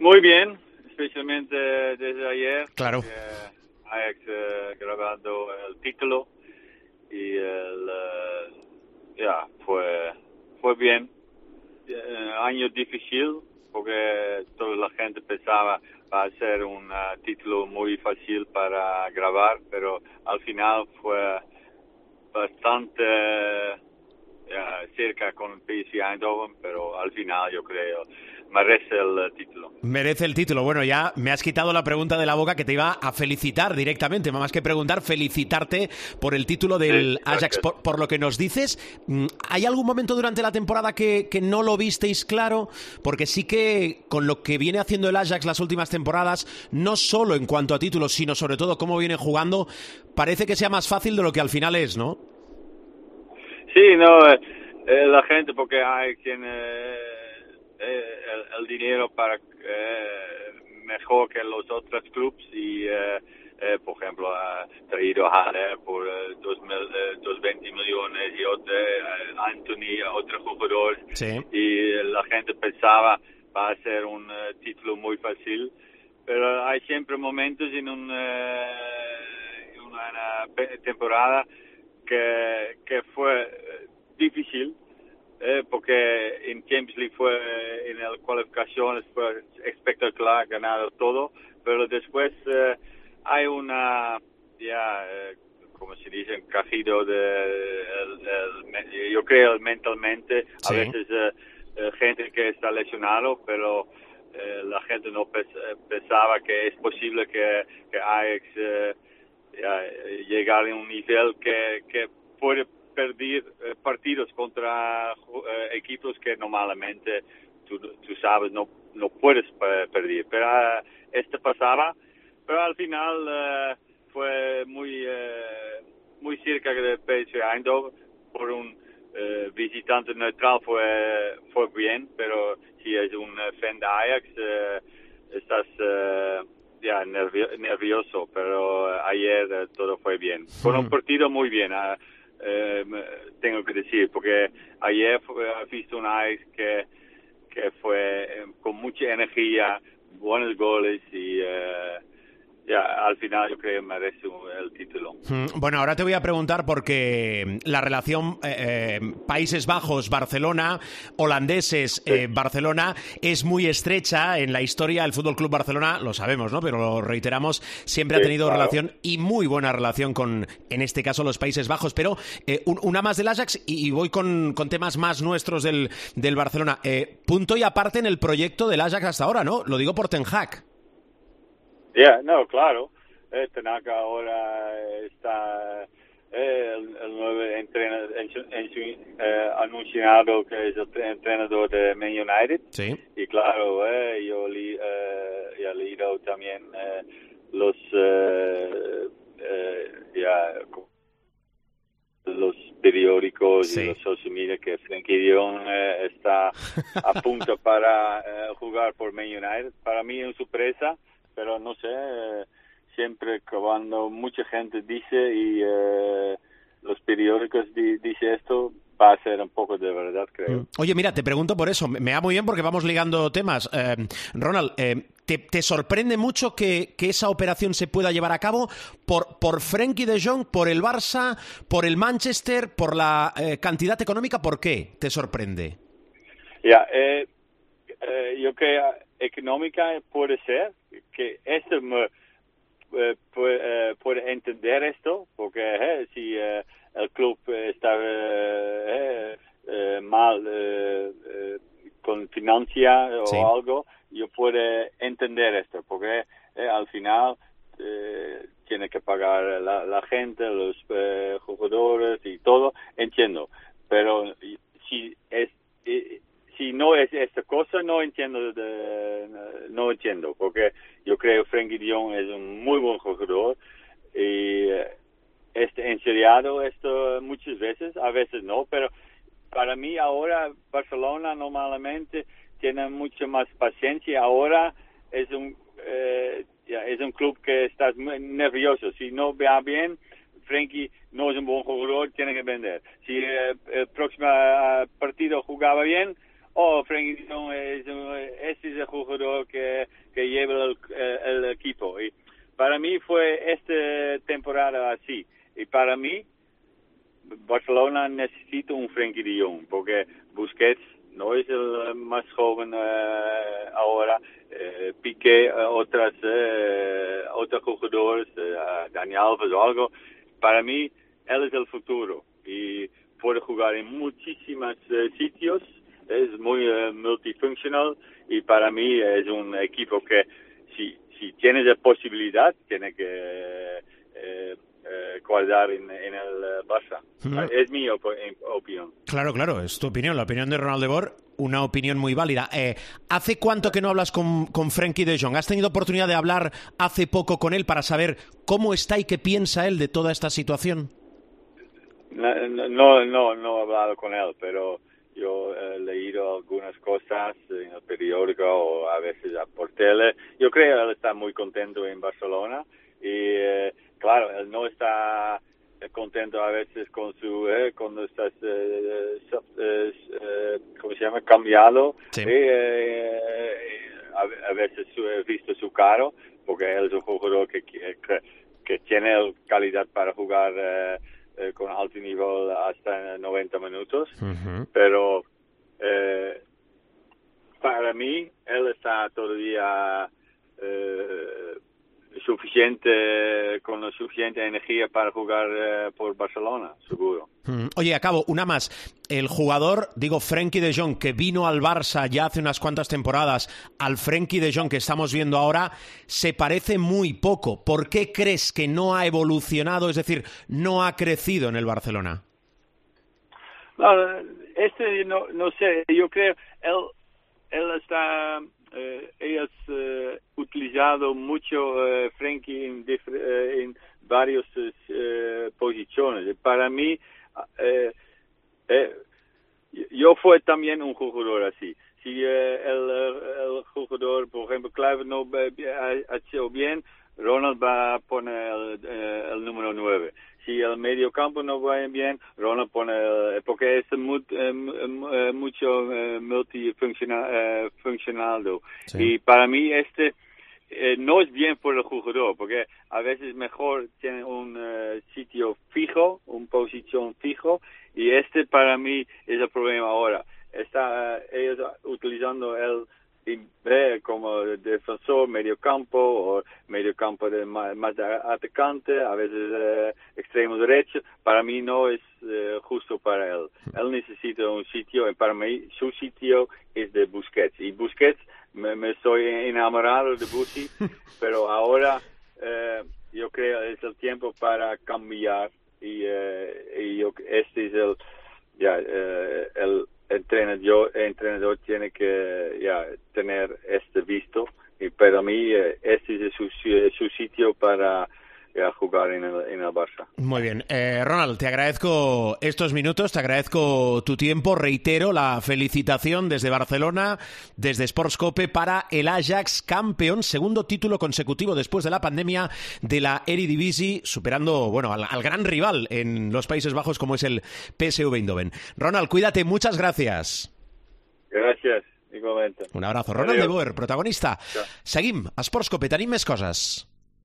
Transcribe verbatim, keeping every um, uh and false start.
Muy bien, especialmente desde ayer. Claro. Eh, Ajax eh, grabando el título y el uh, ya fue fue bien. Eh, año difícil porque toda la gente pensaba va a ser un uh, título muy fácil para grabar, pero al final fue bastante uh, cerca con el P S V Eindhoven, pero al final yo creo merece el título. Merece el título. Bueno, ya me has quitado la pregunta de la boca que te iba a felicitar directamente, más que preguntar, felicitarte por el título del Sí, Ajax. Por, por lo que nos dices, ¿hay algún momento durante la temporada que, que no lo visteis claro? Porque sí que con lo que viene haciendo el Ajax las últimas temporadas, no solo en cuanto a títulos, sino sobre todo cómo viene jugando, parece que sea más fácil de lo que al final es, ¿no? Sí, no, eh, eh, la gente porque hay quien... Eh, Eh, el, el dinero para eh, mejor que los otros clubes y eh, eh, por ejemplo ha traído a Haller por eh, dos mil, eh, dos veinte millones y otro eh, Anthony otro jugador sí. Y la gente pensaba va a ser un uh, título muy fácil, pero hay siempre momentos en, un, uh, en una, una temporada que, que fue difícil. Eh, porque en Champions League fue, en las cualificaciones fue espectacular, ganado todo, pero después eh, hay una, ya, eh, como se dice, un cajido de, el, el, yo creo mentalmente, a sí. veces eh, eh, gente que está lesionado, pero eh, la gente no pens pensaba que es posible que, que Ajax eh, ya, llegar a un nivel que, que puede perder eh, partidos contra eh, equipos que normalmente tú, tú sabes no no puedes eh, perder, pero uh, este pasaba, pero al final uh, fue muy uh, muy cerca del P S V Eindhoven por un uh, visitante neutral fue fue bien, pero si es un uh, fan de Ajax uh, estás uh, ya nervio, nervioso, pero uh, ayer uh, todo fue bien, fue un partido muy bien. Uh, Eh, tengo que decir, porque ayer he visto un Ajax que, que fue eh, con mucha energía, buenos goles y eh, ya al final yo creo que merece el título. Bueno, ahora te voy a preguntar porque la relación eh, Países Bajos-Barcelona, holandeses-Barcelona eh, es muy estrecha en la historia del Fútbol Club Barcelona, lo sabemos, ¿no? Pero lo reiteramos, siempre sí, ha tenido claro. relación y muy buena relación con, en este caso, los Países Bajos. Pero eh, una más del Ajax y, y voy con, con temas más nuestros del, del Barcelona. Eh, punto y aparte en el proyecto del Ajax hasta ahora, ¿no? Lo digo por Ten Hag. Ya, yeah, no, claro. Eh, Tanaka ahora está eh, el, el nuevo entrenador en, en su, eh, anunciado que es el entrenador de Man United. Sí. Y claro, eh, yo li, eh, ya he leído también eh, los eh, eh, ya los periódicos sí. y los social media que Frenkie de Jong eh, está a punto para eh, jugar por Man United. Para mí es una sorpresa, pero no sé, eh, siempre cuando mucha gente dice y eh, los periódicos di, dice esto, va a ser un poco de verdad, creo. Oye, mira, te pregunto por eso, me va muy bien porque vamos ligando temas. Eh, Ronald, eh, ¿te, ¿te sorprende mucho que, que esa operación se pueda llevar a cabo por, por Frenkie de Jong, por el Barça, por el Manchester, por la eh, cantidad económica? ¿Por qué te sorprende? Ya, eh, eh, yo creo económica puede ser, que esto me, eh, puede, eh, puede entender esto, porque eh, si eh, el club está eh, eh, mal eh, eh, con financia o sí. algo, yo puedo entender esto, porque eh, al final eh, tiene que pagar la, la gente, los eh, jugadores y todo, entiendo, pero si es eh, si no es esta cosa, no entiendo, de, no entiendo, porque yo creo que Frenkie de Jong es un muy buen jugador y este enseriado esto muchas veces, a veces no, pero para mí ahora Barcelona normalmente tiene mucha más paciencia. Ahora es un eh, es un club que está nervioso. Si no vea bien, Frenkie no es un buen jugador, tiene que vender. Si eh, el próximo partido jugaba bien, oh, Frenkie es, este es el jugador que mí, Barcelona necesita un Frenkie de Jong, porque Busquets no es el más joven eh, ahora, eh, Piqué, eh, otras, eh, otros jugadores, eh, Dani Alves o algo. Para mí, él es el futuro y puede jugar en muchísimos eh, sitios, es muy eh, multifuncional y para mí es un equipo que si, si tiene la posibilidad, tiene que eh, eh, guardar en, en el Barça. Mm. Es mi op opinión. Claro, claro, es tu opinión, la opinión de Ronald de Boer, una opinión muy válida. Eh, ¿Hace cuánto que no hablas con, con Frenkie de Jong? ¿Has tenido oportunidad de hablar hace poco con él para saber cómo está y qué piensa él de toda esta situación? No, no, no, no he hablado con él, pero yo he leído algunas cosas en el periódico o a veces por tele. Yo creo que él está muy contento en Barcelona y eh, claro, él no está contento a veces con su, eh, cuando estás, eh, eh, eh, ¿cómo se llama? Cambiado. Sí. Eh, eh, a, a veces he visto su caro, porque él es un jugador que, que, que tiene calidad para jugar eh, eh, con alto nivel hasta noventa minutos, uh-huh. Pero eh, para mí él está todavía eh, suficiente con la suficiente energía para jugar eh, por Barcelona, seguro. Mm. Oye, acabo, una más. El jugador, digo, Frenkie de Jong, que vino al Barça ya hace unas cuantas temporadas, al Frenkie de Jong que estamos viendo ahora, se parece muy poco. ¿Por qué crees que no ha evolucionado, es decir, no ha crecido en el Barcelona? No, este no, no sé, yo creo, él, él está... Eh, ellos eh, utilizado mucho eh, Frenkie en, eh, en varias eh, posiciones. Para mí, eh, eh, yo fui también un jugador así. Si eh, el, el jugador, por ejemplo, Kluivert no ha hecho bien, Ronald va a poner el, eh, el número nueve. Si el medio campo no va bien, Ronald pone el, porque es muy, eh, mucho eh, multifuncional. Eh, funcional. Sí. Y para mí este eh, no es bien por el jugador, porque a veces mejor tiene un uh, sitio fijo, una posición fijo, y este para mí es el problema ahora. Está uh, ellos utilizando el eh, como defensor, medio campo o medio campo de más, más atacante, a veces eh, extremo derecho. Para mí no es eh, justo para él. Él necesita un sitio y para mí su sitio es de Busquets. Y Busquets, me, me estoy enamorado de Busi, pero ahora eh, yo creo es el tiempo para cambiar y, eh, y yo, este es el, ya, eh, el entrenador, el entrenador tiene que ya tener este visto y para mí eh, este es su, su sitio para ya, jugar en el, en el Barça. Muy bien. Eh, Ronald, te agradezco estos minutos, te agradezco tu tiempo, reitero la felicitación desde Barcelona, desde Sportscope para el Ajax campeón, segundo título consecutivo después de la pandemia de la Eredivisie, superando bueno al, al gran rival en los Países Bajos como es el P S V Eindhoven. Ronald, cuídate, muchas gracias. Gràcies, igualment. Un abrazo. Ronald de Boer, protagonista. Ja. Seguim a Sportscope, tenim més coses.